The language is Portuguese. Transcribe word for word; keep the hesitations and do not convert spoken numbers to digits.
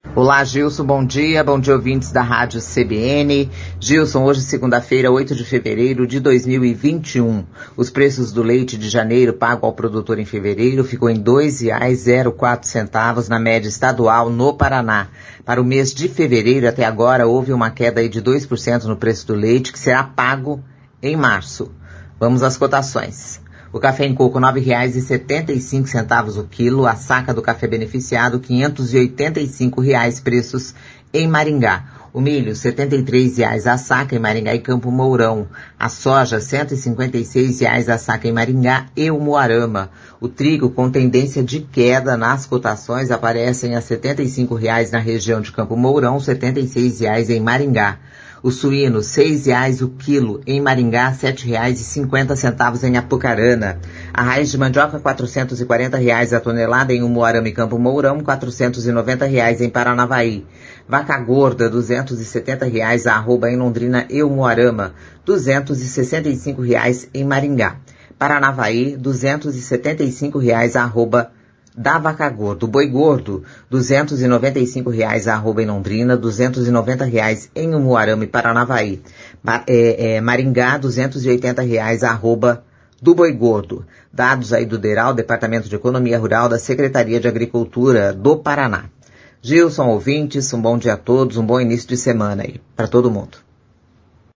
Olá, Gilson, bom dia, bom dia, ouvintes da Rádio C B N. Gilson, hoje segunda-feira, oito de fevereiro de dois mil e vinte e um. Os preços do leite de janeiro pago ao produtor em fevereiro ficou em dois reais e zero quatro centavos na média estadual no Paraná. Para o mês de fevereiro, até agora, houve uma queda aí de dois por cento no preço do leite, que será pago em março. Vamos às cotações. O café em coco, nove reais e setenta e cinco centavos o quilo. A saca do café beneficiado, quinhentos e oitenta e cinco reais, preços em Maringá. O milho, setenta e três reais a saca em Maringá e Campo Mourão. A soja, cento e cinquenta e seis reais a saca em Maringá e Umuarama. O trigo, com tendência de queda nas cotações, aparecem a setenta e cinco reais na região de Campo Mourão, setenta e seis reais em Maringá. O suíno, seis reais o quilo em Maringá, sete reais e cinquenta centavos em Apucarana. A raiz de mandioca, quatrocentos e quarenta reais a tonelada em Umuarama e Campo Mourão, quatrocentos e noventa reais em Paranavaí. Vaca gorda, duzentos e setenta reais a arroba em Londrina e Umuarama, duzentos e sessenta e cinco reais em Maringá. Paranavaí, duzentos e setenta e cinco reais a arroba da vaca gorda. O boi gordo, duzentos e noventa e cinco reais a arroba em Londrina, duzentos e noventa reais em Umuarama e Paranavaí. É, é, Maringá, duzentos e oitenta reais a arroba do boi gordo. Dados aí do DERAL, Departamento de Economia Rural da Secretaria de Agricultura do Paraná. Gilson, ouvintes, um bom dia a todos, um bom início de semana aí para todo mundo.